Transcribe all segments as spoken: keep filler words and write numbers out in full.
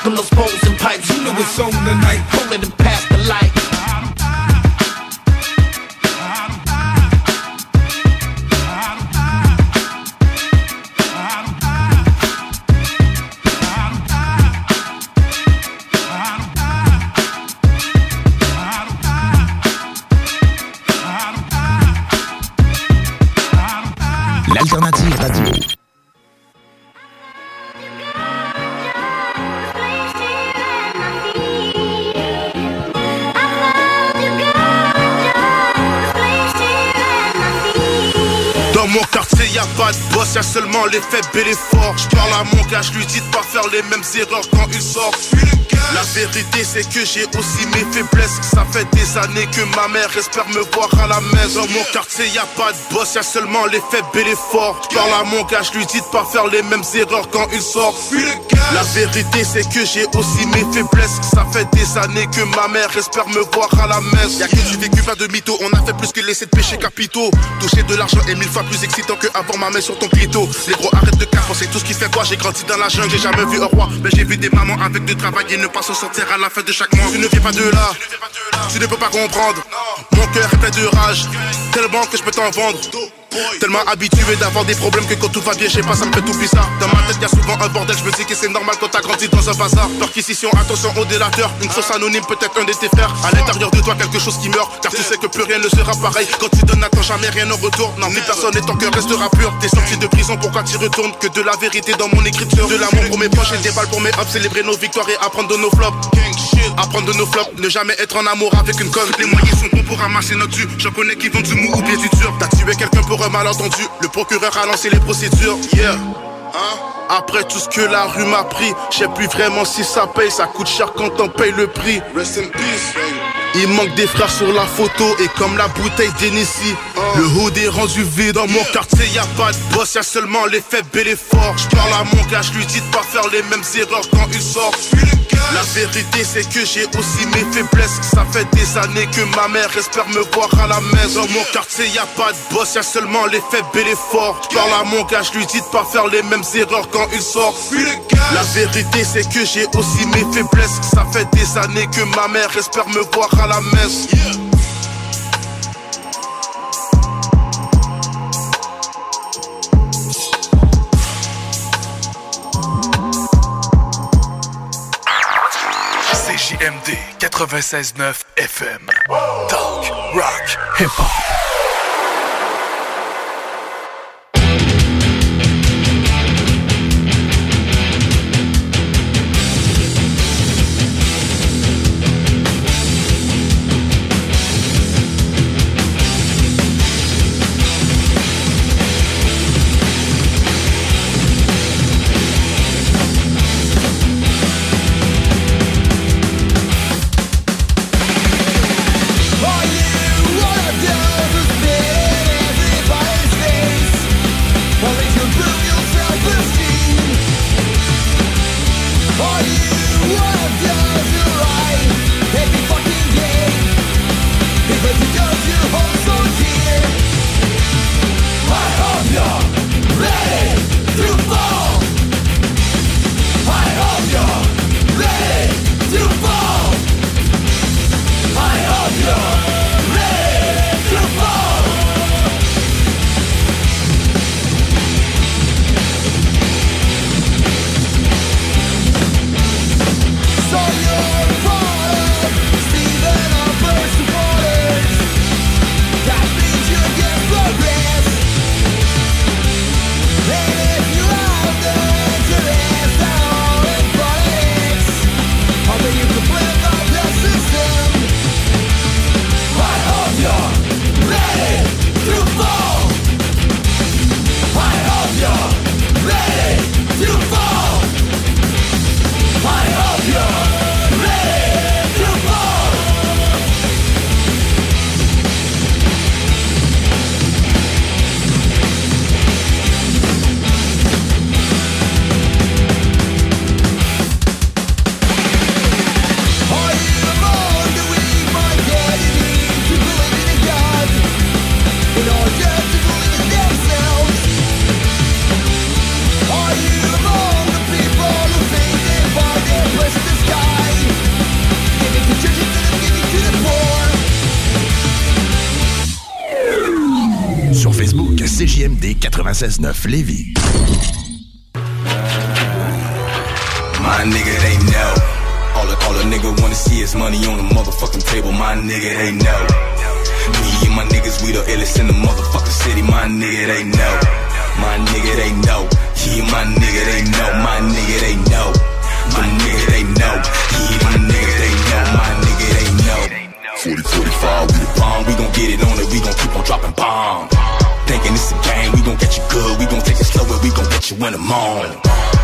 Rockin' those bowls and pipes, you know it's on tonight. Pull it and pass the light. L'Alternative Radio. Dans mon quartier y'a pas de boss, y'a seulement les faibles et les forts. J'parle à mon gars, j'lui dis de pas faire les mêmes erreurs quand il sort. La vérité c'est que j'ai aussi mes faiblesses. Ça fait des années que ma mère espère me voir à la messe. Dans mon quartier y'a pas de boss, y'a seulement les faibles et les forts. J'parle à mon gars, j'lui dis de pas faire les mêmes erreurs quand il sort. La vérité c'est que j'ai aussi mes faiblesses. Ça fait des années que ma mère espère me voir à la messe. Y'a que du vécu, pas de mytho. On a fait plus que laisser de péchés capitaux. Toucher de l'argent est mille fois plus excitant que avoir ma main sur ton clito. Les gros arrête de cap, on sait tout ce qui fait quoi. J'ai grandi dans la jungle, j'ai jamais vu un roi. Mais j'ai vu des mamans avec du travail et ne pas s'en sortir à la fin de chaque mois. Tu ne viens pas de là, tu ne peux pas comprendre. Mon cœur est plein de rage, tellement que je peux t'en vendre. Tellement habitué d'avoir des problèmes que quand tout va bien, je sais pas, ça me fait tout bizarre. Dans ma tête y'a souvent un bordel, je me dis que c'est normal quand t'as grandi dans un bazar. Perquisition, attention au délateur, une source anonyme, peut-être un de tes frères. À l'intérieur de toi quelque chose qui meurt, car tu sais que plus rien ne sera pareil. Quand tu donnes, attends jamais rien en retour. Non, ni personne et ton cœur restera pur. T'es sorti de prison, pourquoi t'y retournes? Que de la vérité dans mon écriture. De l'amour pour mes proches et des balles pour mes hops. Célébrer nos victoires et apprendre de nos flops. Apprendre de nos flops, ne jamais être en amour avec une conne. Les moyens sont bons pour ramasser notre dû. J'en connais qui vont du mou ou bien du dur. T'as tué quelqu'un pour un malentendu. Le procureur a lancé les procédures. Yeah. Hein? Après tout ce que la rue m'a pris, je sais plus vraiment si ça paye. Ça coûte cher quand on paye le prix. Rest in peace, baby. Il manque des frères sur la photo et comme la bouteille d'Hennessy, oh. Le hood est rendu vide. Dans mon quartier y'a pas de boss, y'a seulement les faibles et les forts. J'parle à mon gars, j'lui dis de pas faire les mêmes erreurs quand il sort. La vérité c'est que j'ai aussi mes faiblesses. Ça fait des années que ma mère espère me voir à la messe. Dans mon quartier y'a pas de boss, y'a seulement les faibles et les forts. J'parle à mon gars, j'lui dis de pas faire les mêmes erreurs quand il sort. La vérité c'est que j'ai aussi mes faiblesses. Ça fait des années que ma mère espère me voir à la messe. Yeah. C J M D quatre-vingt-seize neuf F M. Talk, rock, hip-hop. D quatre-vingt-seize neuf Lévis. My nigga, they know. All a, all a nigga wanna see is money on the motherfucking table. My nigga, they know. Me and my niggas, we the illest in the motherfucking city. My nigga, they know. My nigga, they know. He and my nigga, they know. My nigga, they know. My nigga, they know. He and my nigga, they know. My nigga, they know. forty forty-five, we the bomb. We gon' get it on it. We gon' keep on dropping bombs. Thinking it's a game. We gon' get you good. We gon' take it slow. We gon' get you in the morning.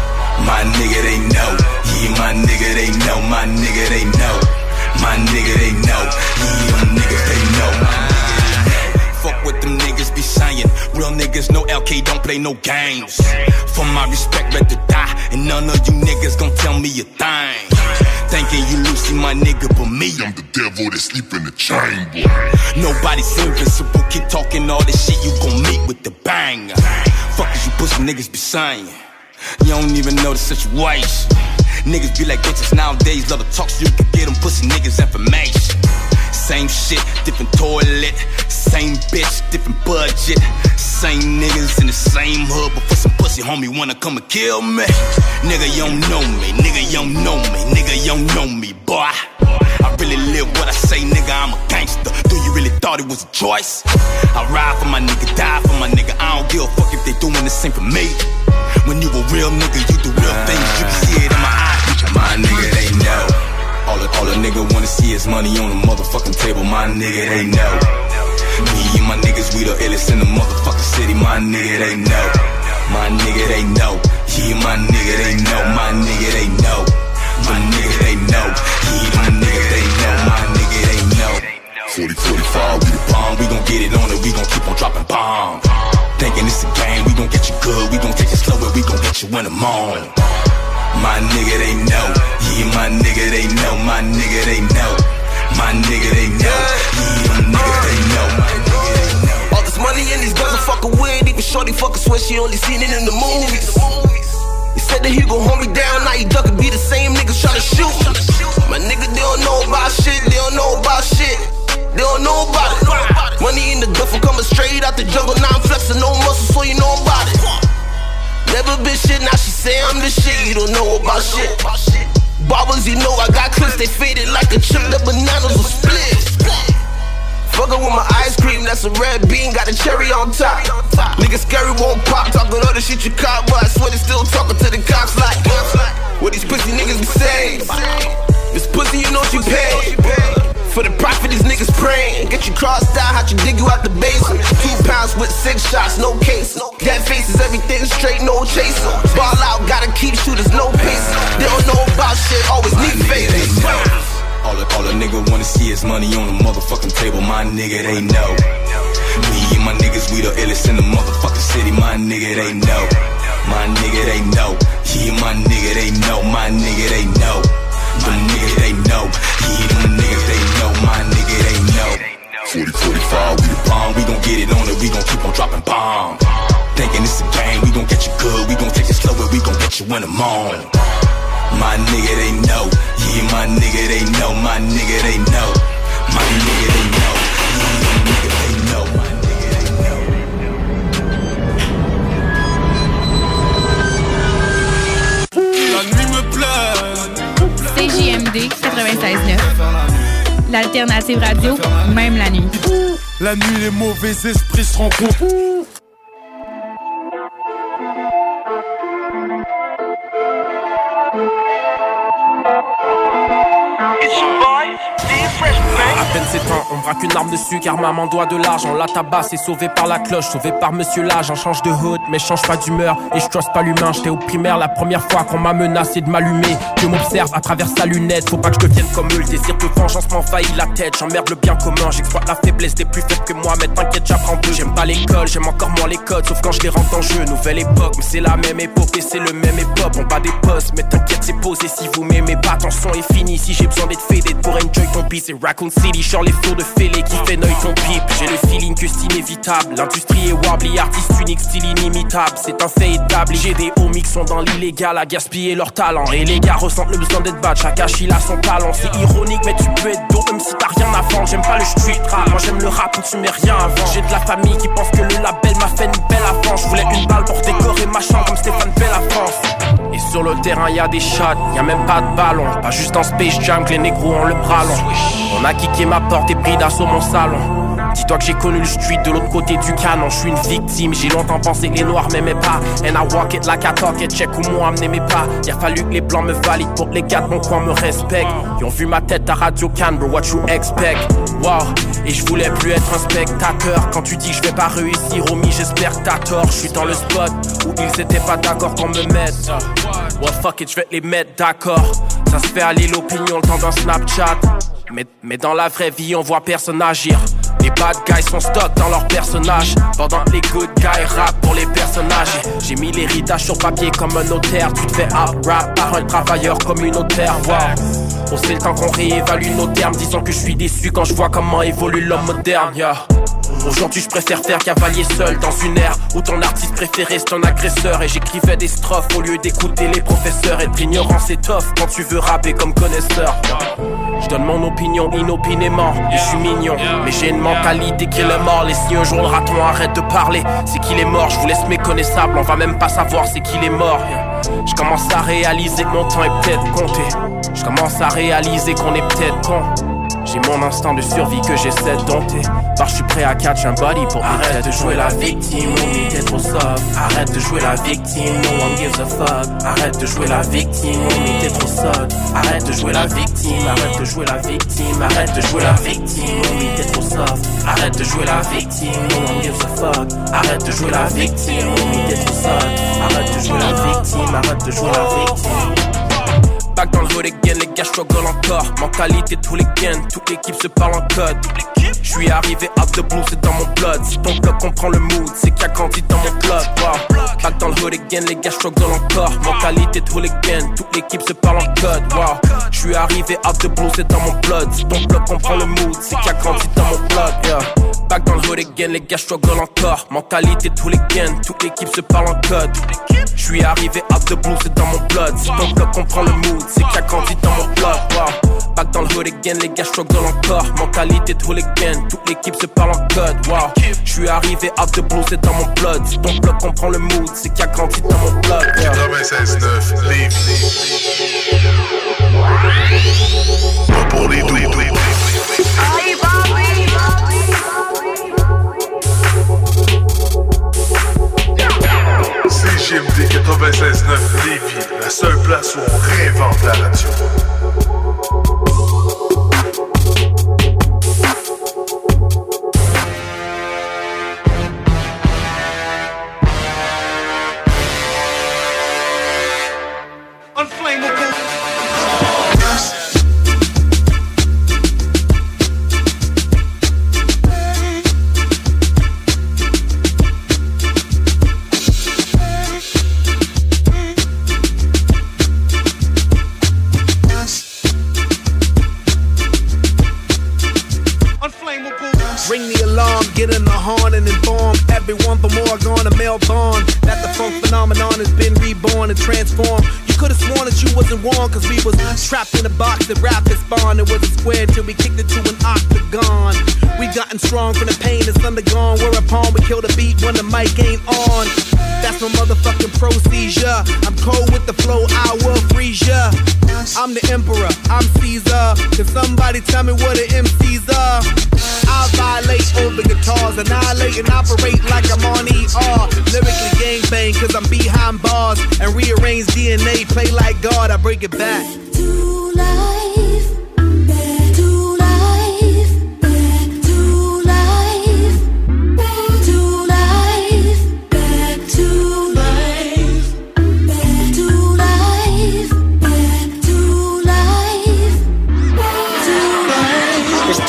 My nigga, they know. Yeah, my nigga, they know. My nigga, they know. My nigga, they know. Yeah, them niggas, they know. My nigga, they know. Fuck what them niggas be saying. Real niggas, no L K, don't play no games. For my respect, better die. And none of you niggas gon' tell me a thing. Thinking you Lucy, my nigga, but me, I'm the devil that sleep in the chamber. Nobody's invincible. Keep talking all this shit, you gon' meet with the bang. Fuck as you pussy niggas be saying. You don't even know the situation. Niggas be like bitches nowadays, love to talk so you can get them pussy niggas information. Same shit, different toilet. Same bitch, different budget. Same niggas in the same hood, but for some pussy homie wanna come and kill me. Nigga, you don't know me, nigga, you don't know me, nigga, you don't know me, boy. I really live what I say, nigga, I'm a gangster. Do you really thought it was a choice? I ride for my nigga, die for my nigga. I don't give a fuck if they doing the same for me. When you a real nigga, you do real things, you can see it in my eyes. My nigga, they know. All a, all a nigga wanna see is money on the motherfucking table. My nigga, they know. Me and my niggas, we the illest in the motherfucking city. My nigga, they know. My nigga, they know. He and my nigga, they know. My nigga, they know. My nigga, they know. He and my nigga, they know. My nigga, they know. forty forty-five, we the bomb. We gon' get it on it. We gon' keep on dropping bombs. Thinking it's a game. We gon' get you good. We gon' take it slow. We gon' get you in the morning. My nigga, they know. Yeah, my nigga, they know. My nigga, they know. My nigga, they know. Yeah, my nigga, they know. My nigga, they know. All this money and these girls are fucking weird. Even shorty fucking swear she only seen it in the movies. He said that he gon' hold me down. Now he duckin', be the same niggas tryna shoot. My nigga, they don't know about shit. They don't know about shit. They don't know about it. Money in the duffel coming straight out the jungle. Now I'm flexing no muscle, so you know about it. Never been shit, now she say I'm the shit. You don't know about shit. Barbers, you know I got clips. They faded like a chip. The bananas will split. Fuckin' with my ice cream, that's a red bean. Got a cherry on top. Niggas scary won't pop. Talking all the shit you caught, but I swear they still talking to the cops like what these pussy niggas be saying. This pussy, you know she paid. For the profit, these niggas praying. Get you crossed out, how you dig you out the basement. Two pounds with six shots, no case. Dead faces, everything straight, no chaser. Ball out, gotta keep shooters, no pace. They don't know about shit, always need faith. All a, all a nigga wanna see is money on the motherfucking table. My nigga, they know. Me and my niggas, we the illest in the motherfucking city. My nigga, they know. My nigga, they know. He and my nigga, they know. My nigga, they know. My nigga, they know. He and them niggas, they know. My nigga, they know. forty forty-five, we the bomb. We gon' get it on it. We gon' keep on dropping bombs. Thinking it's a game. We gon' get you good. We gon' take it slow. We gon' get you in the morning. My nigga, they know. Yeah, my nigga, they know. My nigga, they know. My nigga, they know. Yeah, my nigga, they know. My nigga, they know. La nuit me plaît. C J M D quatre-vingt-seize neuf. L'alternative radio, même la nuit. La nuit, les mauvais esprits se rencontrent. À peine sept ans, on braque une arme dessus car maman doit de l'argent. La tabasse est sauvée par la cloche, sauvée par monsieur l'âge. On change de hood mais change pas d'humeur et je trosse pas l'humain. J'étais au primaire la première fois qu'on m'a menacé de m'allumer. Dieu m'observe à travers sa lunette, faut pas que je devienne comme eux. Le désir de vengeance m'envahit la tête, j'emmerde le bien commun. J'exploite la faiblesse des plus faibles que moi, mais t'inquiète j'apprends d'eux. J'aime pas l'école, j'aime encore moins les codes, sauf quand je les rentre en jeu. Nouvelle époque, mais c'est la même époque et c'est le même hip-hop. On bat des postes, mais t'inquiète c'est posé si vous m'aimez pas. Ton son est fini, si j'ai besoin d'être faded pour enjoy ton beat, C'est Raccoon City, sur les flots de fêlés qui fait noyer ton pipe. J'ai le feeling que c'est inévitable. L'industrie est warbly, artiste unique, style inimitable. C'est un fait établi. J'ai des homies qui sont dans l'illégal à gaspiller leur talent. Et les gars ressentent le besoin d'être bad. Chaque il a son talent. C'est ironique, mais tu peux être dope même si t'as rien à vendre. J'aime pas le street rap, moi j'aime le rap où tu mets rien avant. J'ai de la famille qui pense que le label m'a fait une belle avance. Je voulais une balle pour décorer ma chambre comme Stéphane Bell à France. Et sur le terrain y'a des shots, y'a même pas de ballon. Pas juste en Space Jam que les négros ont le bras long. On a kické ma porte et pris d'assaut mon salon. Dis-toi que j'ai connu le street de l'autre côté du canon. J'suis une victime, j'ai longtemps pensé que les noirs m'aimaient pas. And I walk it like I talk it, check où moi m'aimait pas. Il a fallu que les blancs me valident pour que les gars de mon coin me respectent. Ils ont vu ma tête à Radio Cannes, bro, what you expect? Wow, et je voulais plus être un spectateur. Quand tu dis que je vais pas réussir, homie, j'espère que t'as tort. J'suis dans le spot où ils étaient pas d'accord qu'on me mette. Well fuck it, j'vais te les mettre d'accord. Ça se fait aller l'opinion le temps d'un Snapchat. Mais, mais dans la vraie vie, on voit personne agir. Les bad guys sont stock dans leurs personnages, pendant que les good guys rap pour les personnages. J'ai mis l'héritage sur papier comme un notaire. Tu te fais up-rap par un travailleur communautaire. Wow. On sait le temps qu'on réévalue nos termes. Disons que je suis déçu quand je vois comment évolue l'homme moderne. Yeah. Aujourd'hui je préfère faire cavalier seul dans une ère où ton artiste préféré c'est un agresseur. Et j'écrivais des strophes au lieu d'écouter les professeurs. Être ignorant c'est tough quand tu veux rapper comme connaisseur. Je donne mon opinion inopinément et je suis mignon, mais j'ai une mentalité qui est mort. Et si un jour le raton arrête de parler, c'est qu'il est mort. Je vous laisse méconnaissable, on va même pas savoir c'est qu'il est mort. Je commence à réaliser que mon temps est peut-être compté. Je commence à réaliser qu'on est peut-être con. J'ai mon instinct de survie que j'essaie de dompter. Bar je suis prêt à catch un body pour arrête de jouer la victime, homie t'es trop soft. Arrête de jouer la victime, no one gives a fuck. Arrête de jouer la victime, homie t'es trop soft. Arrête de jouer la victime, arrête de jouer la victime. Arrête de jouer la victime, homie t'es trop soft. Arrête de jouer la victime, no one gives a fuck. Arrête de jouer la victime, homie t'es trop soft. Arrête de jouer la victime, arrête de jouer la victime. Back dans le hood again, les gars struggle encore. Mentalité tous les gains, toute l'équipe se parle en code. J'suis arrivé out the blue, c'est dans mon blood. Si ton bloc comprend le mood, c'est qu'il a grandi dans mon club. Wow. Back dans le hood again, les gars struggle encore. Mentalité tous les gains, toute l'équipe se parle en code. Wow. J'suis arrivé out the blue, c'est dans mon blood. Si ton bloc comprend le mood, c'est qu'il a grandi dans mon blood. Yeah. Back dans le hood again, les gars struggle encore. Mentalité tous les gains, toute l'équipe se parle en code. J'suis arrivé out the blue, c'est dans mon blood. Si ton bloc comprend le mood, c'est qu'il a grandi dans mon blood. Wow. Back dans le hood again, les gars struggle encore. Mentalité tous les gains, toute l'équipe se parle en code. Wow. J'suis arrivé out the blue, c'est dans mon blood. Si ton bloc comprend le mood, c'est qu'il a grandi dans mon blood. Yeah. quatre-vingt-seize neuf, pas pour les doux. C J M D quatre-vingt-seize neuf Lévis, la seule place où on réinvente la radio. Get in the horn and inform everyone from Oregon to Melbourne that the funk phenomenon has been reborn and transformed. You could have sworn that you wasn't warm, cause we was trapped in a box that rappers spawned. It was a square till we kicked it to an octagon. We gotten strong from the pain that's undergone, whereupon we kill the beat when the mic ain't on. That's my motherfucking procedure. I'm cold with the flow, I will freeze ya. I'm the emperor, I'm Caesar. Can somebody tell me what the M Cs are? I violate over guitars, annihilate and operate like I'm on E R. Lyrically gangbang cause I'm behind bars and rearrange D N A, play like God, I break it back. To life, back to life, back to life, back to life, back to life, back to life, back to life, back to life. It's dank better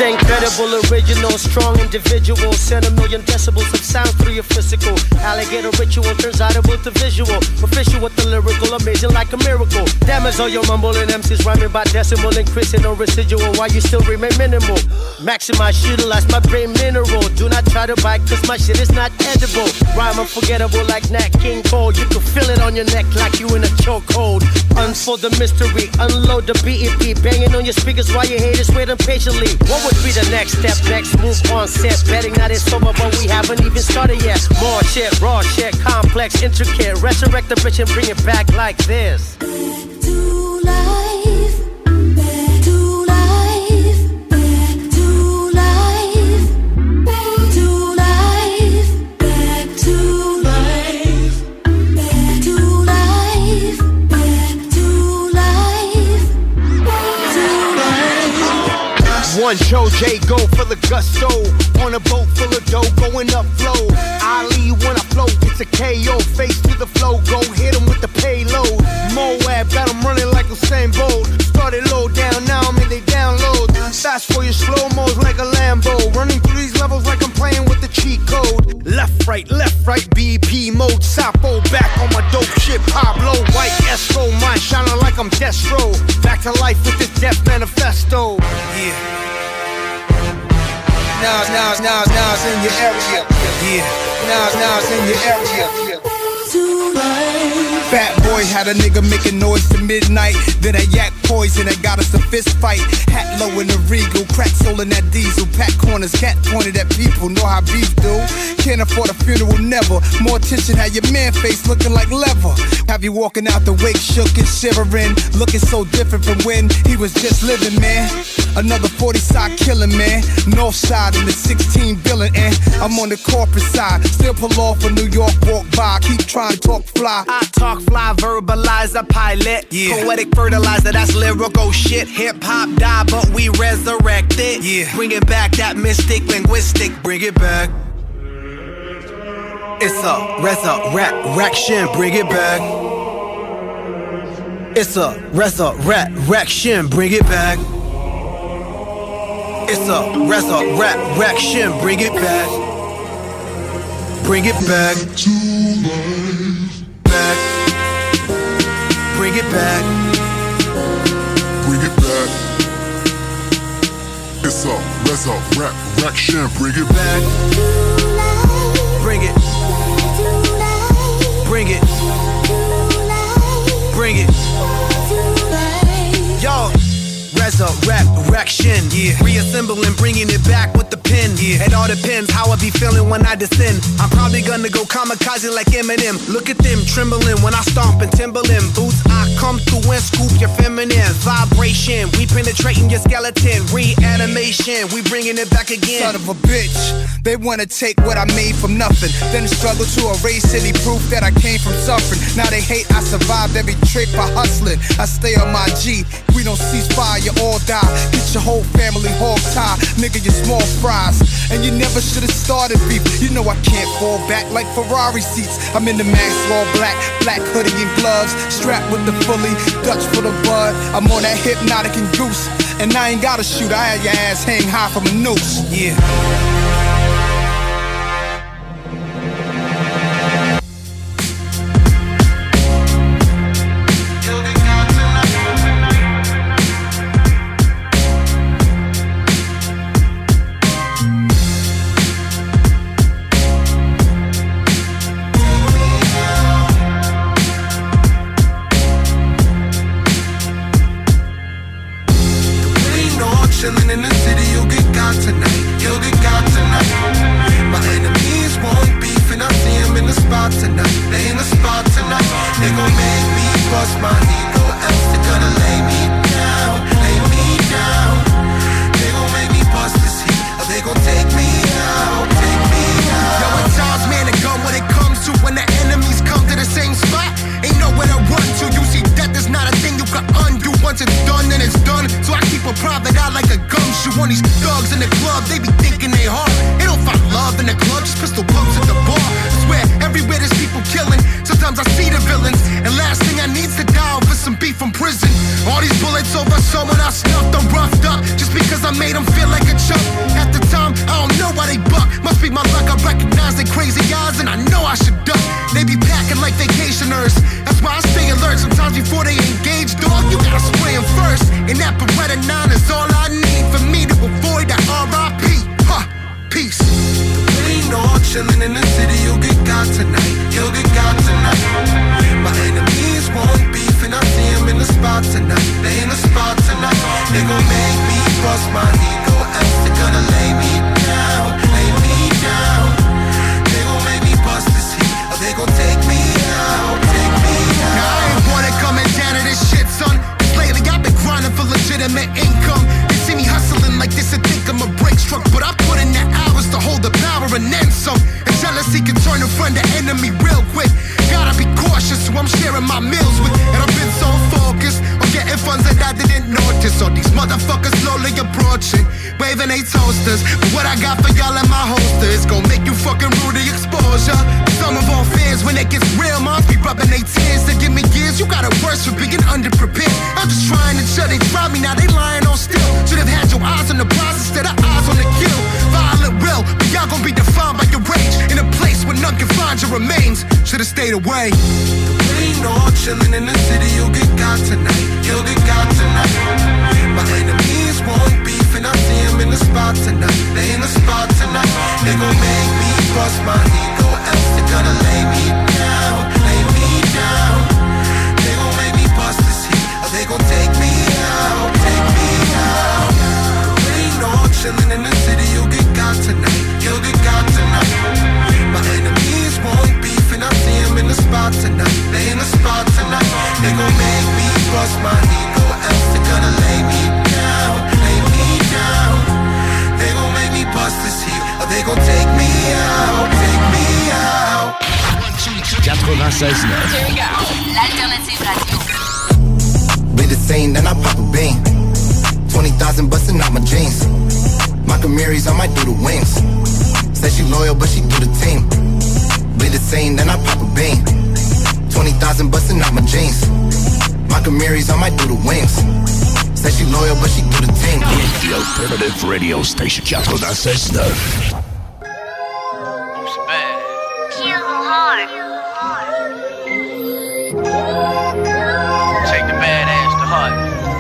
Incredible, original, strong individual. Send a million decibels of sound through your physical. Alligator ritual turns audible to visual. Official with the lyrical, amazing like a miracle. Damage all your mumbling M Cs rhyming by decimal, increasing no residual. While you still remain minimal. Maximize, utilize my brain mineral. Do not try to bite, cause my shit is not edible. Rhyme unforgettable like Nat King Cole. You can feel it on your neck like you in a chokehold. Unfold the mystery, unload the B E P. Banging on your speakers while your haters wait impatiently. What would be the next step? Next move on set. Betting that it's over, but we haven't even started yet. More shit, raw shit, complex, intricate. Resurrect the bitch and bring it back like this. Back to life. Back to life. Back to life. Back to life. Back to life. Back to life. Back to life. Back to life. One Joe J go for the gusto. On a boat full of dough, going up flow. Ali when I float, it's a K O. Face to the flow, go hit him with the payload. Moab got him running like Usain Bolt. Started low down, now I'm in they download. Fast for your slow-mos like a Lambo. Running through these levels like I'm playing with the cheat code. Left, right, left, right, B E P mode. Sapo back on my dope shit. Pablo, white Estro, mind shining like I'm Destro. Back to life with this death manifesto. Yeah. Now, now, now, now it's in your area. Yeah. Now, now it's in your area. Fat boy had a nigga making noise to midnight. Then a yak poison that got us a fist fight. Hat low in the regal, crack soul in that diesel. Pack corners, cat pointed at people. Know how beef do. Can't afford a funeral, never. More attention, had your man face looking like leather. Have you walking out the wake, shook and shivering. Looking so different from when he was just living, man. Another forty side killing, man. North side in the sixteen billion, and I'm on the corporate side. Still pull off a New York walk by. Keep trying to talk fly. I talk fly, verbalize a pilot. Yeah. Poetic fertilizer, that's lyrical shit. Hip hop die, but we resurrect it. Yeah. Bring it back, that mystic linguistic. Bring it back. It's a resurrection. Bring it back. It's a resurrection. Bring it back. It's a resurrection. Bring it back. Bring it back. Back. Bring it back. Bring it back. It's a resurrection. Bring it back. Bring it. Bring it. Bring it. Yo. Resurrection, yeah. Reassembling, bringing it back with the pen. Yeah. It all depends how I be feeling when I descend. I'm probably gonna go kamikaze like Eminem. Look at them trembling when I stomp in Timberland boots. I come through and scoop your feminine vibration. We penetrating your skeleton. Reanimation, we bringing it back again. Son of a bitch, they wanna take what I made from nothing, then struggle to erase any proof that I came from suffering. Now they hate I survived every trick by hustling. I stay on my G. We don't cease fire, you all die. Get your whole family hog tie, nigga, you small fries. And you never should've started beef. You know I can't fall back like Ferrari seats. I'm in the max, all black, black hoodie and gloves, strapped with the fully Dutch for the bud. I'm on that hypnotic and goose, and I ain't gotta shoot. I had your ass hang high from a noose. Yeah. Chillin' in the city, you'll get got tonight. You'll get got tonight. My enemies want beef, and I see them in the spot tonight. They in the spot tonight. They gon' make me bust my ego, else they gonna lay me down, lay me down. They gon' make me bust this heat, or they gon' take me out, take me out. Yo, at times, man, it go when it comes to when the enemies come to the same spot. Ain't nowhere to run to. You see, death is not a thing you can undo. Once it's done, then it's done. son. So I keep a private eye like a gumshoe on these thugs in the club. They be thinking they hard. They don't find love in the club, just pistol pumps at the bar. I swear, everywhere there's people killing. Sometimes I see the villains. And last thing I need's to die over some beef from prison. All these bullets over someone I snuffed, I'm roughed up. Just because I made them feel like a chump. At the time, I don't know why they buck. Must be my luck, I recognize their crazy eyes, and I know I should duck. They be packing like vacationers. That's why I stay alert. Sometimes before they engage, dog, you gotta spray them first. And that Beretta nine is all I need for me to avoid that R I P. Huh, peace. Ain't no chillin' in the city, you'll get got tonight. You'll get got tonight. My enemies won't beef, and I see them in the spot tonight. They in the spot tonight. They gon' make me bust my ego, else they gonna lay me down, lay me down. They gon' make me bust this heat, or they gon' take me out, take me out. Now I ain't wanna coming down to this shit, son. Cause lately I've been grinding for legitimate income. You see me hustling like this and think I'm a break struck, but I put in the hours to hold the power and then some. And jealousy can turn a friend to enemy real quick. Gotta be cautious who I'm sharing my meals with. And I've been so focused on getting funds that I didn't notice. All these motherfuckers slowly approaching, waving they toasters. But what I got for y'all in my holster is gon' make you fucking rue the exposure. Some of all fears when it gets real, moms be rubbing they tears to give me gears. You got it worse for being underprepared. I'm just trying to chill, they try me, now they lying on still. Should've had your eyes on the prize instead of eyes on the kill. Violent will, but y'all gon' be defined by your rage. In a place where none can find your remains. Should've stayed away. Ain't no chillin' in the city, you'll get got tonight. You'll get got tonight. My enemies won't beef, and I see them in the spot tonight. They in the spot tonight. They gon' make me bust my ego, else they gonna lay me down, lay me down. They gon' make me bust this heat, or they gon' take me out, take me out. Ain't no chillin' in the city, you'll get got tonight. You'll get got tonight. My enemies won't beef, and I see them in the spot tonight. They in the spot tonight. They gon' make me bust my ego, else they gonna lay me down, lay me down. They gon' make me bust this heat, or they gon' take me out, take me out. ninety-six neuf. Here we go. L'alternative radio. Be the same, then I pop a bean. twenty thousand busting out my jeans. My Camaries, I might do the wings. Said she loyal, but she do the team. Be the same, then I pop a bean. twenty thousand busting out my jeans. My Camaries, I might do the wings. Said she loyal, but she do the team. The alternative radio station ninety-six neuf. Take the badass to heart.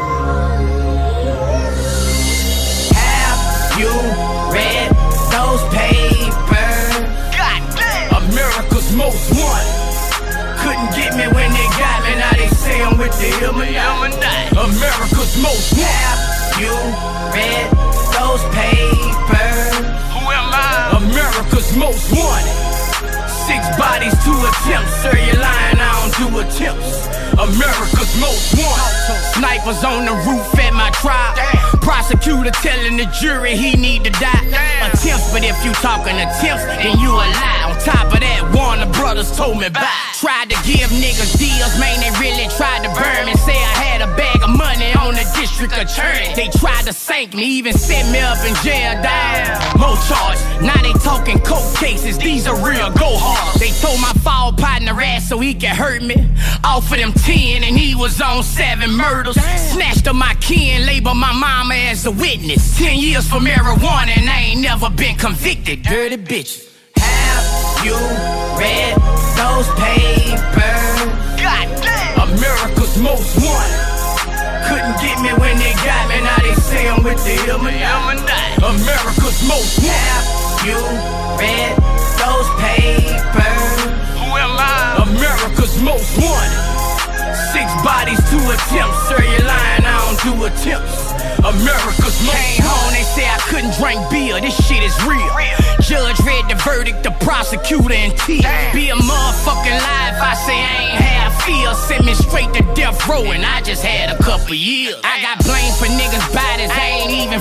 Have you read those papers? Goddamn! America's Most Wanted. Couldn't get me when they got me. Now they say I'm with the Illuminati. America's Most Wanted. Have you read those papers? Who am I? America's Most Wanted. Six bodies, two attempts. Sir, you're lying, I don't do attempts. America's Most Wanted. Snipers on the roof at my trial. Damn. Prosecutor telling the jury he need to die. Damn. Attempts, but if you talking attempts, then you a lie. On top of that, Warner Brothers told me bye. Tried to give niggas deals, man, they really tried to burn me. Say I had a bag of money on the district attorney. They tried to sink me, even set me up in jail. Damn. More charges, now they talking court cases. These are real go hard. They told my fall partner ass so he could hurt me. Offered him ten and he was on seven murders. Damn. Snatched up my kin, labeled my mama as a witness. Ten years for marijuana and I ain't never been convicted. Dirty bitches. Have you read those papers? Goddamn! America's Most Wanted. Couldn't get me when they got me. Now they say I'm with the Illuminati. America's Most Wanted. Have you read those papers? Who am I? America's Most Wanted. Six bodies, two attempts. Sir, you're lying, I don't do attempts. America's Most Wanted. Came home, they say I couldn't drink beer. This shit is real. Judge read the verdict, the prosecutor in tears. Be a motherfucking lie if I say I ain't half feel. Send me straight to death row and I just had a couple years. I got blamed for niggas' bodies I ain't even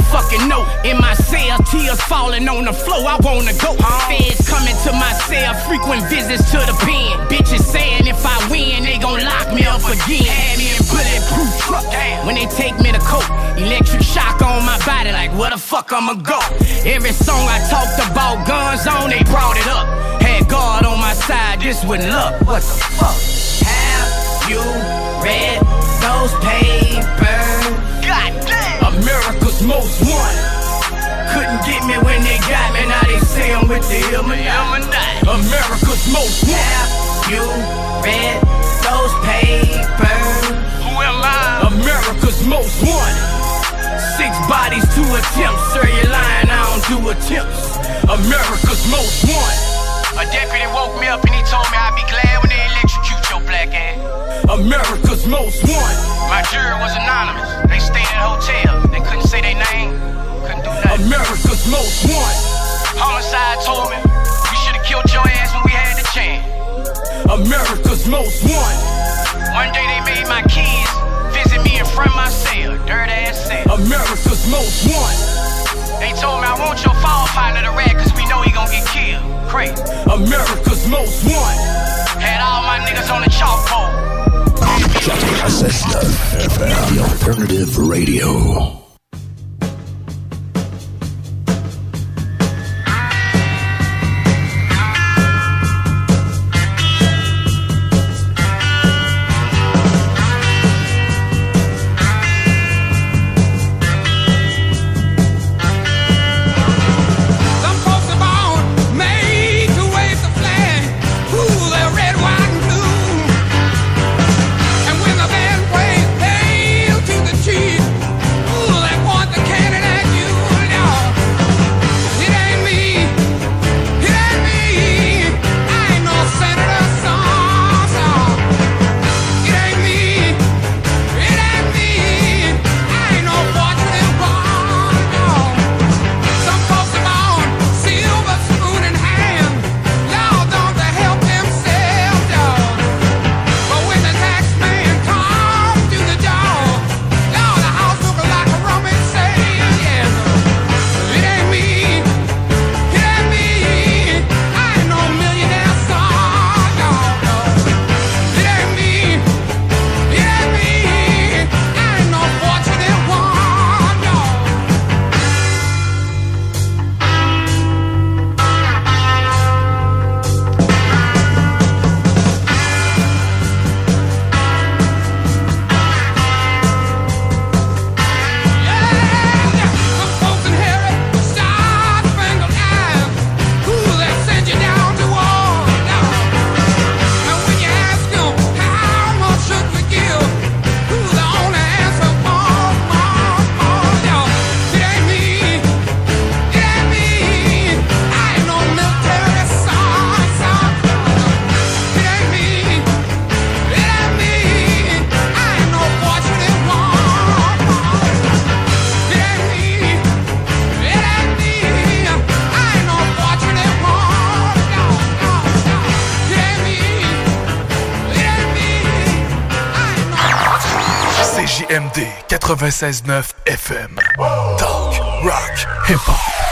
fucking know. In my cell, tears falling on the floor, I wanna go. Feds coming to my cell, frequent visits to the pen. Bitches saying if I win, they gon' lock me up again. Hand in bulletproof truck, when they take me to court. Electric shock on my body, like where the fuck I'ma go? Every song I talked about guns on, they brought it up. Had God on my side, this wouldn't luck. What the fuck? Have you read those papers? God damn! America's Most Wanted. Couldn't get me when they got me, now they say I'm with the Illuminati. America's Most Wanted. Have you read those papers? Who am I? America's Most Wanted. Six bodies, two attempts. Sir, you're lying, I don't do attempts. America's Most Wanted. A deputy woke me up and he told me I'd be glad when they electrocute your black ass. America's Most Wanted. My jury was anonymous. They stayed at hotels. They couldn't say their name. Couldn't do nothing. America's Most Wanted. Homicide told me we should've killed your ass when we had the chance. America's Most Wanted. One day they made my kids visit me in front of my cell. Dirt ass cell. America's Most Wanted. They told me I want your fall partner to rat cause we know he gon' get killed. Crazy. America's Most Wanted. Had all my niggas on the chalkboard. quatre-vingt-seize neuf F M, the alternative radio. quatre-vingt-seize neuf F M. Talk, rock, hip-hop.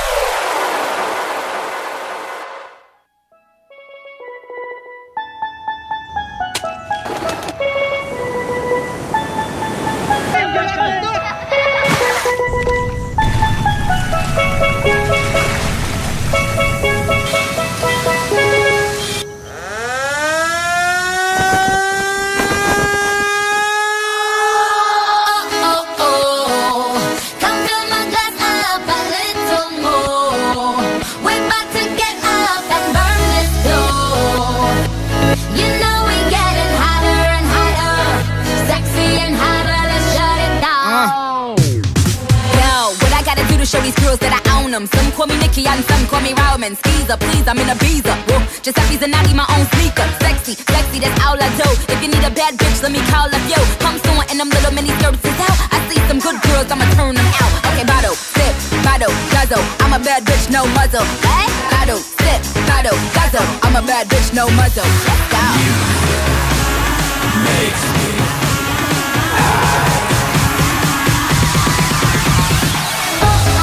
Some call me Nicki and some call me Rowman. Skeezer, please, I'm in a Beezer. Whoa, Giuseppe's and Natty, my own sneaker. Sexy, sexy, that's all I do. If you need a bad bitch, let me call up yo. Come soon and them little mini skirts is out. I see some good girls, I'ma turn them out. Okay, bottle, sip, bottle, guzzle. I'm a bad bitch, no muzzle. Hey? Bottle, sip, bottle, guzzle. I'm a bad bitch, no muzzle. Let's go. Makes me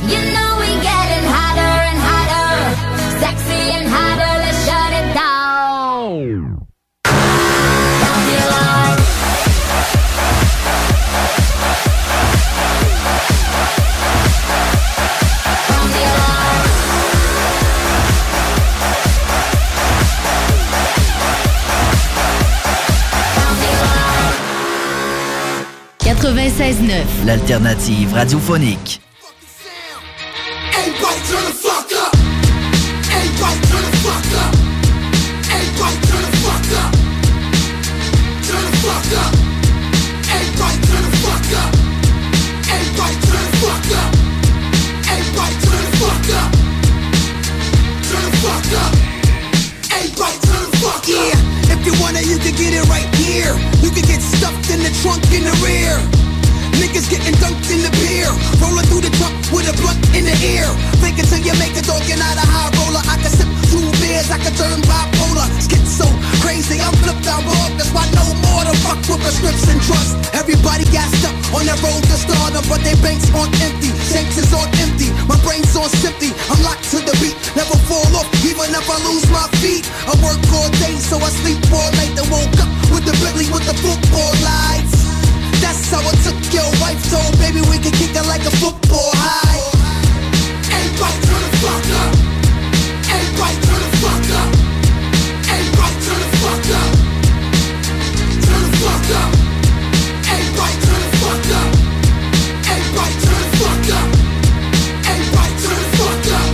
You know we getting hotter and hotter, sexy and hotter, let's shut it down. From the alarm. From the alarm. quatre-vingt-seize neuf. L'alternative radiophonique. Everybody turn the fuck up. Everybody turn the fuck up. Everybody turn the fuck up. Turn the fuck up. Everybody turn the fuck up. Everybody turn the fuck up. Everybody turn the fuck up. Turn the fuck up. Everybody turn the fuck up. Yeah, if you want it, you can get it right here. You can get stuffed in the trunk in the rear. Niggas getting dunked in the beer, rolling through the truck with a blunt in the ear. Think until you make a dog and out a high roller. I can sip two beers, I can turn bipolar. Schizo, crazy, I'm flipped out raw. That's why no more to fuck with prescription trust. Everybody gassed up on that road to stardom, but their banks on empty. Shanks is on empty, my brain's on empty. I'm locked to the beat, never fall off, even if I lose my feet. I work all day, so I sleep all night. Then woke up with the Bentley with the football lights. That's how I took your wife, told baby we can kick it like a football high. Everybody turn the fuck up. Everybody turn the fuck up. Everybody turn the fuck up. Turn the fuck up. Everybody turn the fuck up. Everybody turn the fuck up. Everybody turn the fuck up.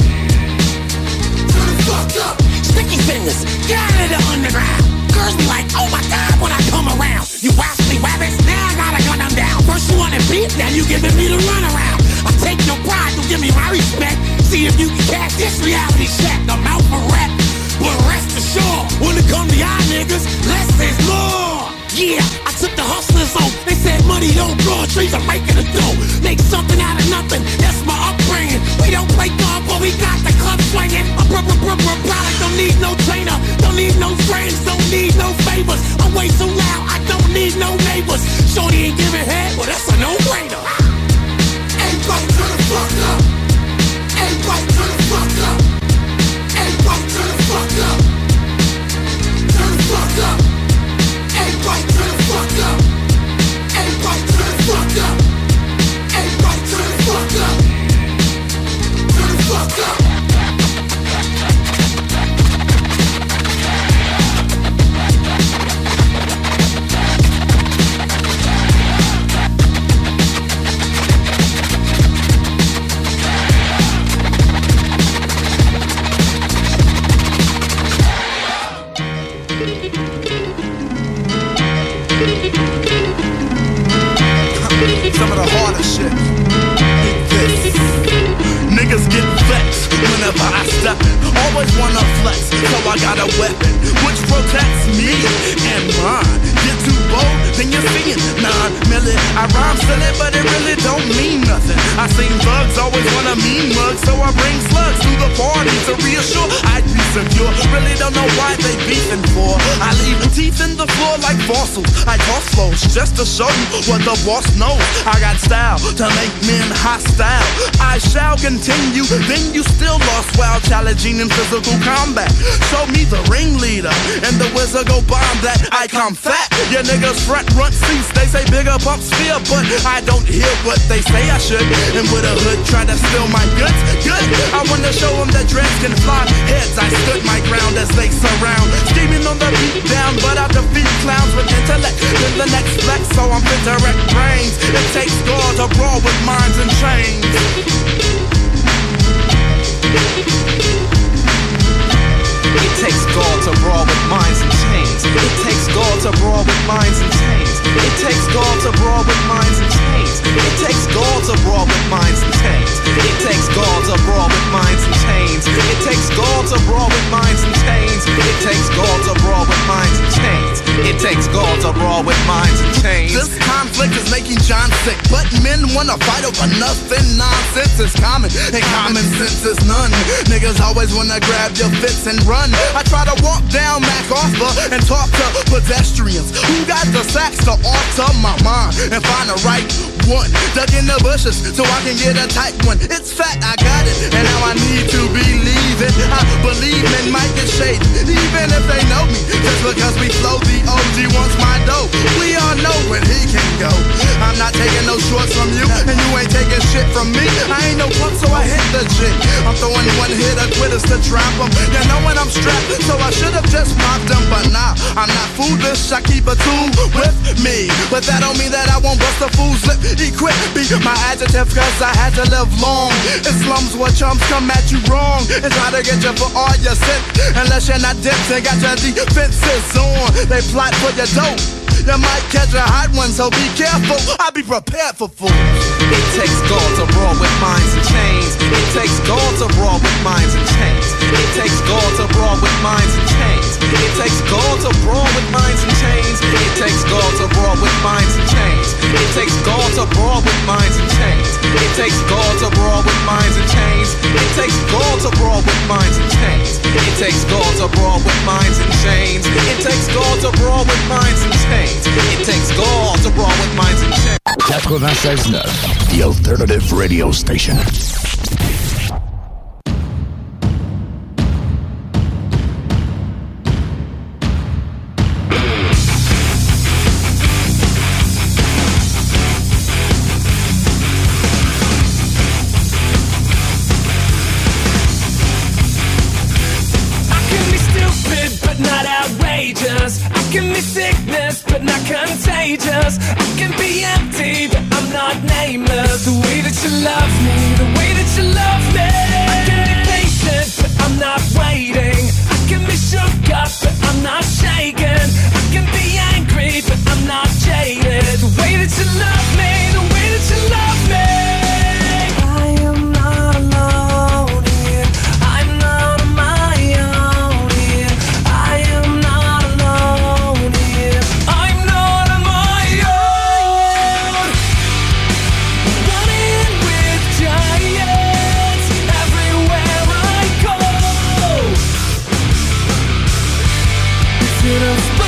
Turn the fuck up. Sticky fingers, get out of the underground. Girls be like, oh my God, when I come around. You waspy wabbits, now I gotta gun them down. First you wanna beat, now you giving me the runaround. I take your pride, don't give me my respect. See if you can catch this reality check. I'm out for rap, but rest assured, when it come to y'all niggas, less is more. Yeah, I took the hustlers on. They said money don't grow, trees are making a dough. Make something out of nothing, that's my upbringing. We don't play God, but we got the club swinging. A br br br br product, don't need no trainer, don't need no friends, don't need no favors. I'm way too loud, I don't need no neighbors. Shorty ain't giving head, well that's a no-brainer. Everybody turn the fuck up. Everybody turn the fuck up. Everybody turn the fuck up. Turn the fuck up. Everybody turn the fuck up. Everybody turn the fuck up. Everybody turn the fuck up. Turn the fuck up. Some of the harder shit. This. Niggas get vexed whenever I step in. Always wanna flex, so I got a weapon which protects me and mine. Get too bold, then you're seeing nine milli. I rhyme silly, but it really don't mean nothing. I seen thugs always wanna mean mugs, so I bring slugs to the party to reassure I'd be secure. Really don't know why they beefing for. I leave teeth in the floor like fossils. I toss flows just to show you what the boss knows. I got style to make men hostile. I shall continue, then you still lost while challenging in physical combat. Show me the ringleader, and the wizard go bomb that. I come fat, your niggas front run seats. They say bigger pumps fear, but I don't hear what they say I should. And with a hood try to steal my goods, good. I wanna show them that dreads can fly heads. I stood my ground as they surround, scheming on the beat down, but I defeat clowns with intellect. Then the next flex, so I'm fit to wreck brains. It takes God to brawl with minds and chains. It takes God to brawl with minds and chains. It takes God to brawl with minds and chains. It takes God to brawl with minds and chains. It takes God to brawl with minds and chains. It takes God to brawl with minds and chains. It takes God to brawl with minds and chains. It takes God to brawl with minds and chains. It takes God to brawl with minds and chains. This conflict is making John sick, but men wanna fight over nothing. Nonsense is common, and common sense is none. Niggas always wanna grab your fits and run. I try to walk down MacArthur and talk to pedestrians who got the facts to alter my mind and find the right one. Dug in the bushes so I can get a tight one. It's fact, I got it, and now I need to believe it. I believe men might get shady, even if they know me. Just because we flow, the O G wants my dough. We all know where he can go. I'm not taking no shorts from you, and you ain't taking shit from me. I ain't no punk, so I hit the jig. I'm throwing one hit of quitters to trap them. You know when I'm strapped, so I should have just mopped them. But nah, I'm not foolish, I keep a tool with me. But that don't mean that I won't bust a fool's lip. Equip be my adjective, cause I had to live long. In slums where chumps come at you wrong and try to get you for all your sins. Unless you're not dipped and got your defenses on, they plot for your dope. You might catch a hot one, so be careful. I'll be prepared for fools. It takes gold to brawl with minds and chains. It takes gold to brawl with minds and chains. It takes gold to brawl with minds and chains. It takes gold to brawl with minds and chains. It takes gold to brawl with minds and chains. It takes gold to brawl with minds and chains. It takes gold to brawl with minds and chains. It takes gold to brawl with minds and chains. It takes gold to brawl with minds and chains. It takes gold to brawl with minds and chains. It takes gold to brawl with minds and chains. ninety-six point nine, the alternative radio station. Not outrageous. I can be sickness, but not contagious. I can be empty, but I'm not nameless. The way that you love me, the way that you love me. I can be patient, but I'm not waiting. I can be shook up, but I'm not shaken. I can be angry, but I'm not jaded. The way that you love me, the way that you love me. I am not alone here. I'm not on my own here. I am not alone here. I'm not on my own. Running with giants everywhere I go. Is it a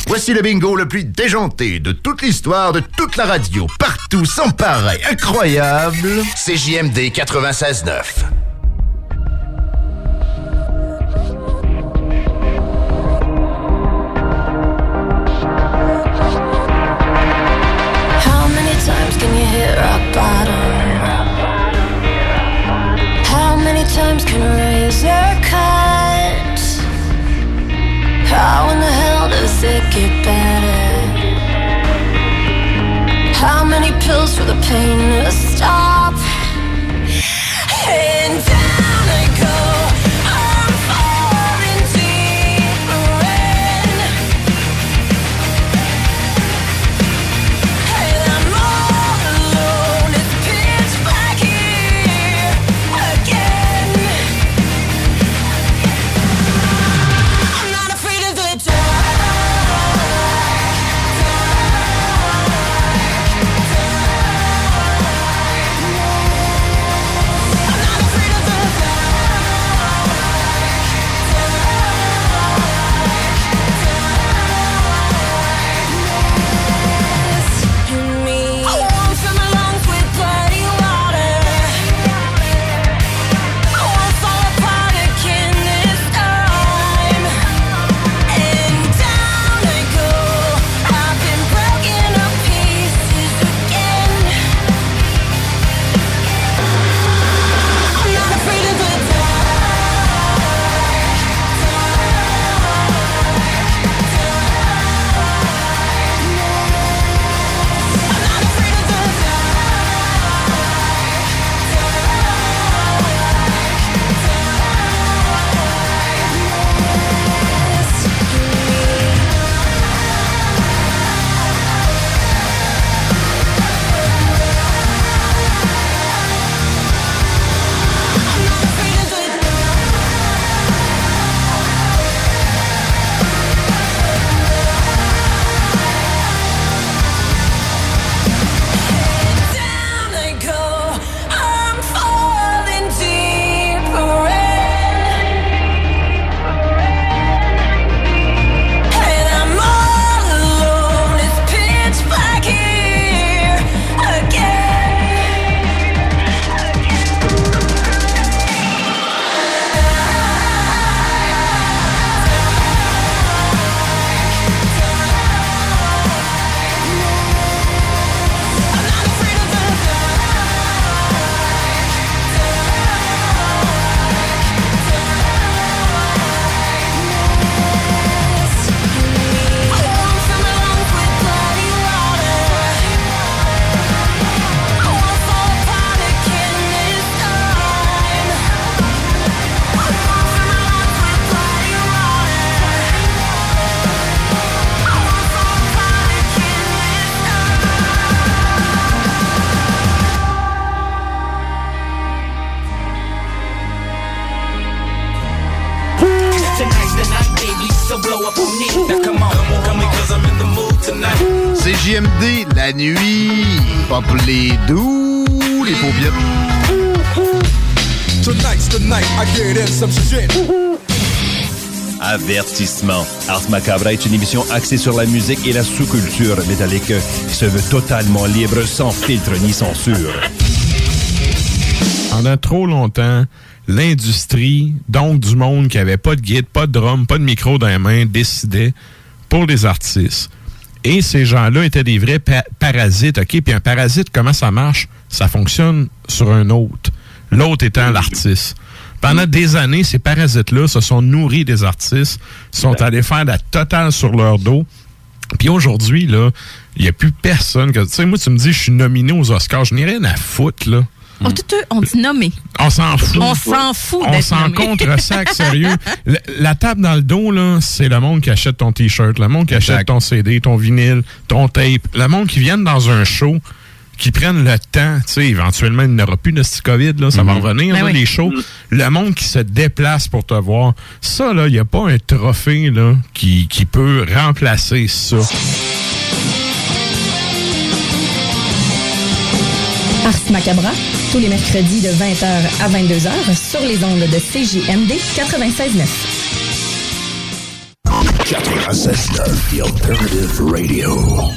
Voici le bingo le plus déjanté de toute l'histoire de toute la radio, partout, sans pareil, incroyable. C J M D quatre-vingt-seize neuf. How many times can you hit rock bottom? How many times can a razor cut? How in the hell does it get better? How many pills for the pain to stop? And down I go, I'm falling deeper in. And I'm all alone, it's pitch black here again. I'm not afraid of the dark. C J M D, la nuit, pas pour les doux, les paupiètes. Tonight's the night I get in some shit. Avertissement. Ars Macabra est une émission axée sur la musique et la sous-culture métallique qui se veut totalement libre, sans filtre ni censure. Pendant trop longtemps, l'industrie, donc du monde qui avait pas de guide, pas de drum, pas de micro dans les mains, décidait pour les artistes. Et ces gens-là étaient des vrais pa- parasites, OK? Puis un parasite, comment ça marche? Ça fonctionne sur un autre. L'autre étant l'artiste. Pendant des années, ces parasites-là se sont nourris des artistes, sont allés faire la totale sur leur dos. Puis aujourd'hui, là, il n'y a plus personne que... Tu sais, moi, tu me dis, je suis nominé aux Oscars. Je n'ai rien à foutre, là. On, tout, on dit nommé. On s'en fout. On s'en fout On d'être s'en nommé. contre-sac, sérieux. La, la table dans le dos, là, c'est le monde qui achète ton T-shirt, le monde qui Exact. achète ton C D, ton vinyle, ton tape, le monde qui vient dans un show, qui prennent le temps, tu sais, éventuellement, il n'y aura plus de ce COVID, là, ça Mm-hmm. va revenir, Ben là, oui. les shows. Le monde qui se déplace pour te voir, ça, là, il n'y a pas un trophée, là, qui, qui peut remplacer ça. Ars Macabra, tous les mercredis de vingt heures à vingt-deux heures sur les ondes de C J M D quatre-vingt-seize neuf. quatre-vingt-seize neuf, The Alternative Radio.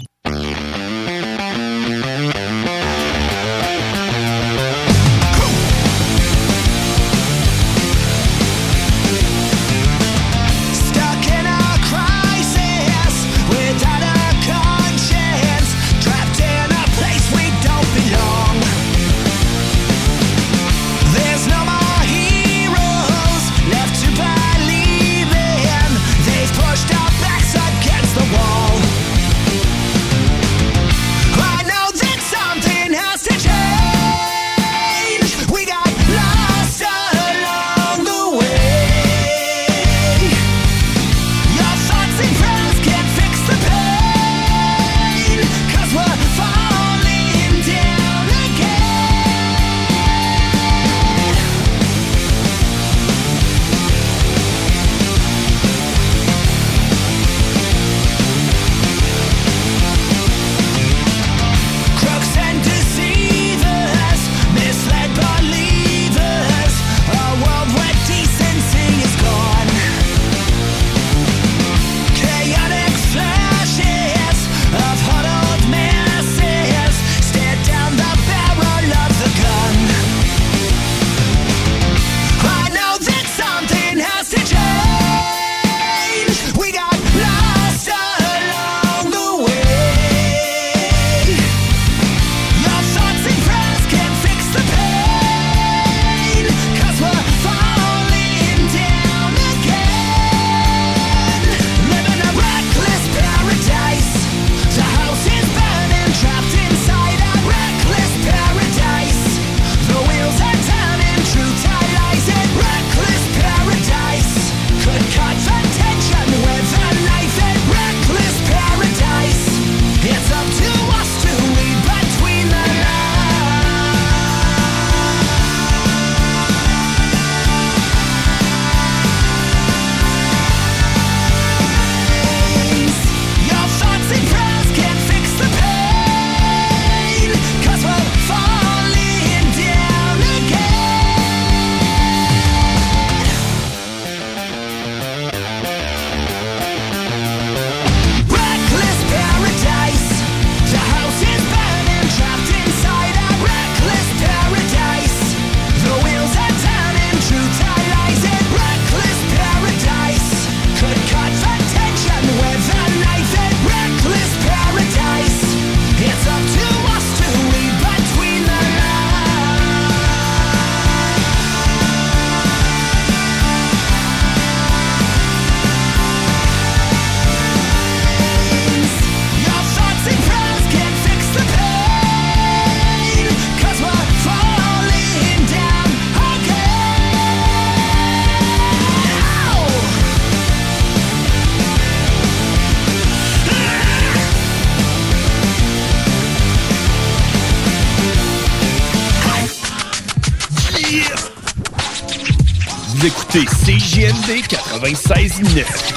Écoutez C J M D quatre-vingt-seize neuf.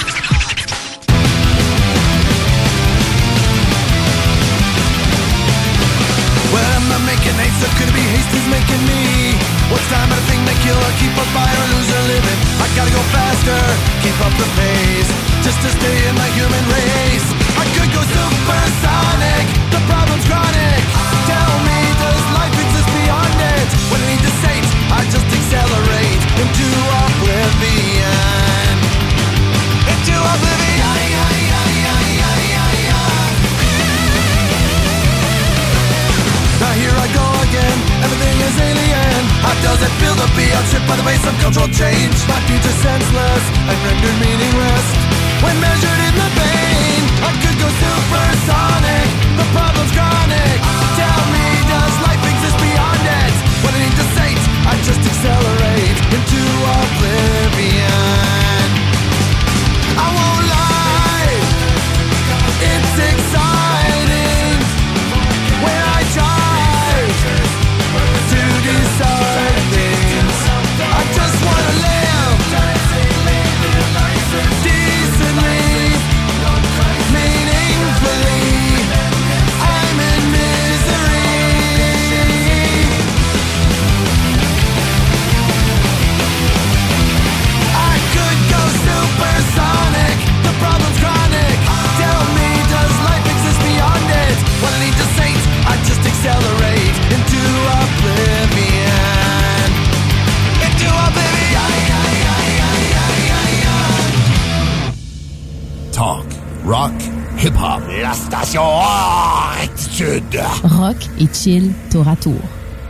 Well, I'm not making haste, so could it be haste is making me? What's time at a thing to kill or keep a fire or lose a living? I gotta go faster, keep up the pace, just to stay in my human race. I could go supersonic, the problem's chronic. Tell me, does life exist beyond it? When I need to say, I just accelerate into oblivion. Into oblivion. Now here I go again, everything is alien. How does it feel to be outstripped by the waves of cultural change? My future senseless and rendered meaningless when measured in the vein. I could go supersonic, the problem's chronic. Tell me, does life exist beyond it? When I need to say, I just accelerate into oblivion. I won't lie, it's exciting when I try to decide things. I just wanna live decently. hip-hop, la station hors rectitude. Rock et chill tour à tour.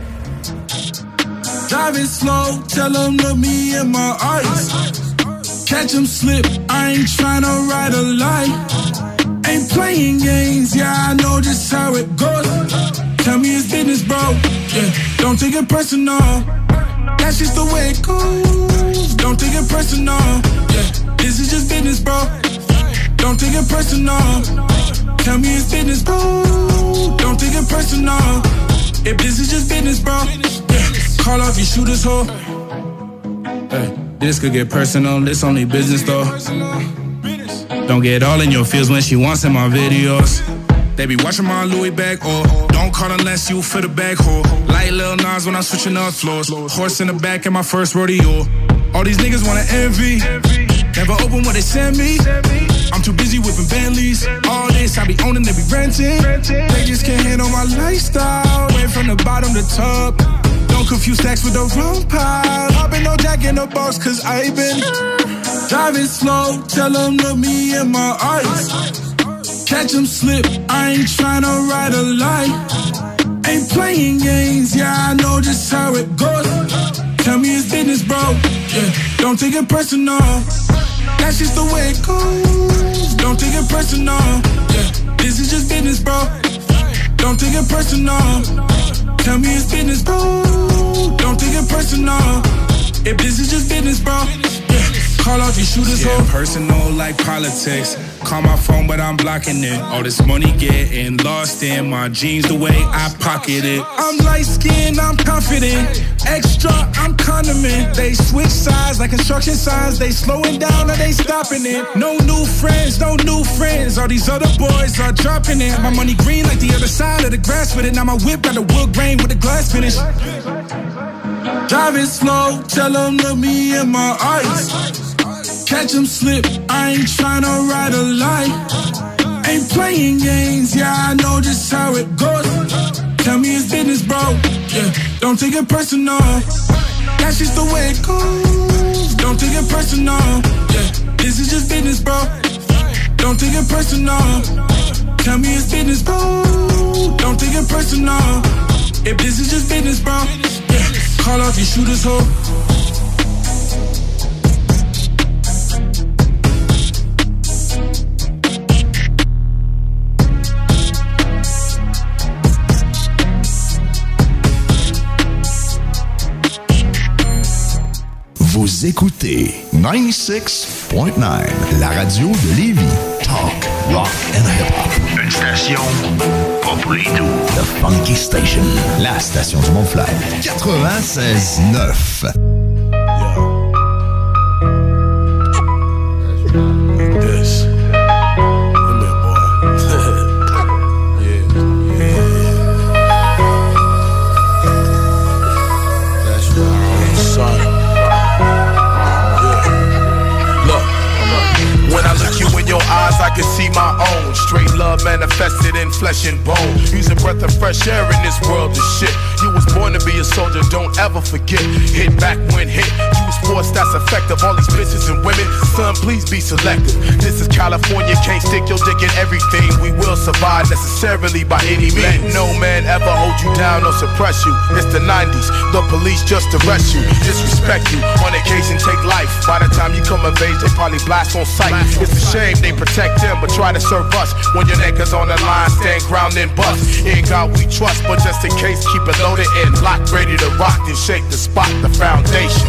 Driving slow, tell them look me in my eyes. Catch them slip, I ain't tryna ride a lie. Ain't playing games, yeah, I know just how it goes. Tell me it's business, bro, yeah, don't take it personal. That's just the way it goes, don't take it personal. Yeah, this is just business, bro, don't take it personal. Tell me it's business, bro, don't take it personal. If this is just business, bro, yeah, call off your shooters, ho. Hey, this could get personal, this only business, though. Don't get all in your feels when she wants in my videos. They be watching my Louis bag, or don't call unless you fit a bag, ho. Light Lil Nas when I'm switching up floors. Horse in the back in my first rodeo. All these niggas wanna envy. Never open what they send me. I'm too busy whipping Bentleys. All this I be owning, they be renting. They just can't handle my lifestyle. Went from the bottom to top. Don't confuse stacks with the wrong pile. I've been no jack in the box, cause I been driving slow. Tell them look me in my eyes. Catch them slip, I ain't tryna ride a lie. Ain't playing games, yeah, I know just how it goes. Tell me it's business, bro, yeah, don't take it personal. That's just the way it goes, don't take it personal. Yeah, this is just business, bro, don't take it personal. Tell me it's business, bro, don't take it personal. If this is just business, bro, yeah, call off your shooters, yeah, personal like politics. Call my phone, but I'm blocking it. All this money getting lost in my jeans, the way I pocket it. I'm light skinned, I'm confident. Extra, I'm condiment. They switch sides like construction signs. They slowing down or they stopping it. No new friends, no new friends. All these other boys are dropping it. My money green like the other side of the grass with it. Now my whip got the wood grain with the glass finish. Driving slow, tell them look me in my eyes. Catch them slip, I ain't tryna ride a lie. Ain't playing games, yeah, I know just how it goes. Tell me it's business, bro, yeah, don't take it personal. That's just the way it goes, don't take it personal. Yeah, this is just business, bro, don't take it personal. Tell me it's business, bro, don't take it personal. If this is just business, bro, yeah, call off your shooters, ho. Vous écoutez quatre-vingt-six point neuf, la radio de Lévis. Talk, rock and hip-hop. Une station pas pour les doux. The Funky Station, la station du Mont-Flair. quatre-vingt-seize neuf. I can see my own straight love manifested in flesh and bone. Using breath of fresh air in this world is shit. You was born to be a soldier, don't ever forget. Hit back when hit. Use force that's effective. All these bitches and women, son, please be selective. This is California, can't stick your dick in everything. We will survive necessarily by any means. Let no man ever hold you down or suppress you. It's the nineties, the police just arrest you, disrespect you. On occasion, take life. By the time you come of age, they probably blast on sight. It's a shame they protect them, but try to serve us. When your neck is on the line, stand ground and bust. In God we trust, but just in case, keep it loaded and locked, ready to rock and shake the spot, the foundation.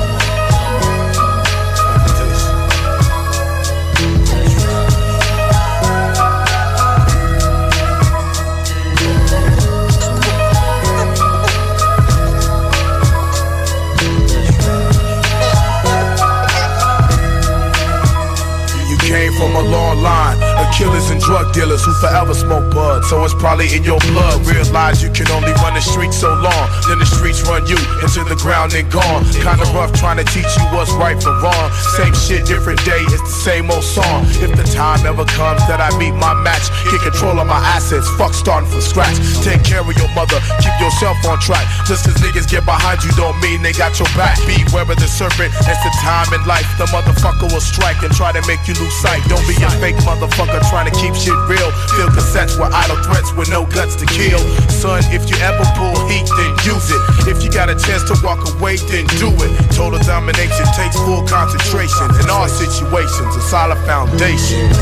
Came from a long line of killers and drug dealers who forever smoke bud, so it's probably in your blood. Realize you can only run the streets so long, then the streets run you into the ground and gone. Kinda rough trying to teach you what's right from wrong. Same shit, different day, it's the same old song. If the time ever comes that I meet my match, get control of my assets, fuck starting from scratch. Take care of your mother, keep yourself on track. Just cause niggas get behind you don't mean they got your back. Beware of the serpent, it's the time in life. The motherfucker will strike and try to make you lose sight. Don't be a fake motherfucker trying to keep shit real. Feel cassettes with idle threats with no guts to kill. Son, if you ever pull heat, then use it. If you got a chance to walk away, then do it. Total domination takes full concentration. In all situations, a solid foundation.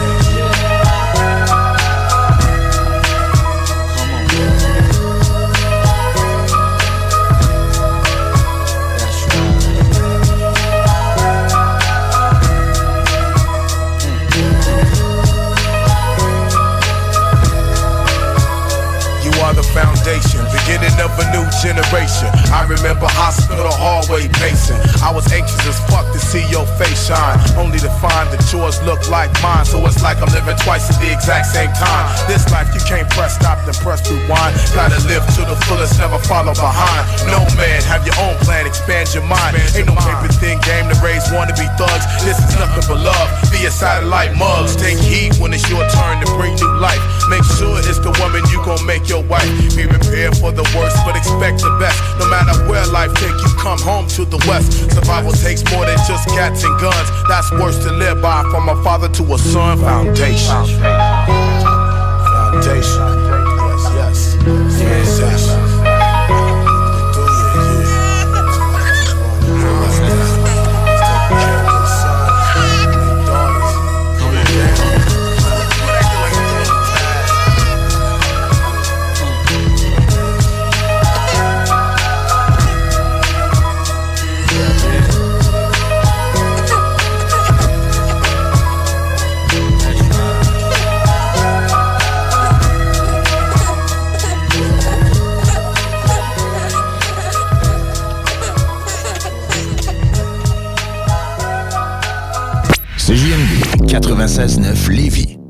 The foundation, beginning of a new generation. I remember hospital hallway pacing. I was anxious as fuck to see your face shine, only to find that yours look like mine. So it's like I'm living twice at the exact same time. This life you can't press stop then press rewind. Gotta live to the fullest, never follow behind. No man, have your own plan, expand your mind. Ain't no paper thin game to raise wannabe thugs. This is nothing but love. Be a satellite mugs. Take heed when it's your turn to bring new life. Make sure it's the woman you gon' make your wife. Be prepared for the worst, but expect the best. No matter where life take you, come home to the west. Survival takes more than just cats and guns. That's worse to live by. From a father to a son. Foundation. Foundation. Yes, yes. Yes, yes. C J M D quatre-vingt-seize neuf Lévis.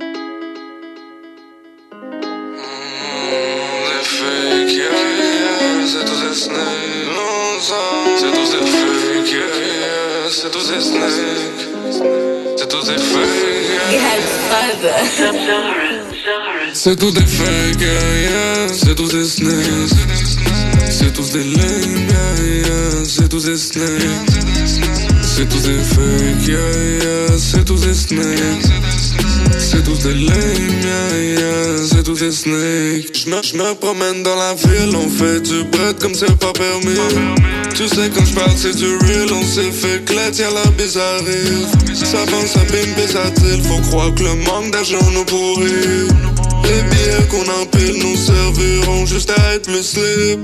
C'est tous des snakes, c'est tous des fake, yeah, yeah. C'est tous des snakes, c'est tous des fake, yeah. C'est tous des fake, yeah, yeah. C'est tous des snakes, c'est tous des lame, yeah, yeah. C'est tous des snakes, c'est tous des fake, yeah, yeah. C'est tous des snakes, c'est tous des lame, yeah, yeah. C'est tous des snakes. J'me, j'me promène dans la ville, on fait du bread comme c'est pas permis. Tu sais quand j'parle c'est du real, on s'est fait clette, y'a la bizarrerie. Ça vend, ça bim, bizarre-t-il. Faut croire que le manque d'argent nous pourrit. Les billets qu'on empile nous serviront juste à être plus libre.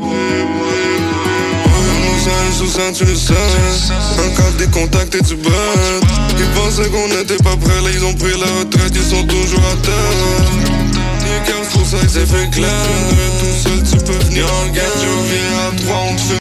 Sous ça, tu le sais. Encore des contacts et du bread. Ils pensaient qu'on n'était pas prêts, là ils ont pris la retraite, ils sont toujours à terre. Des cartes, pour ça que c'est fait clair. Tout seul, tu peux venir en guerre. Je viens à trois, on te fait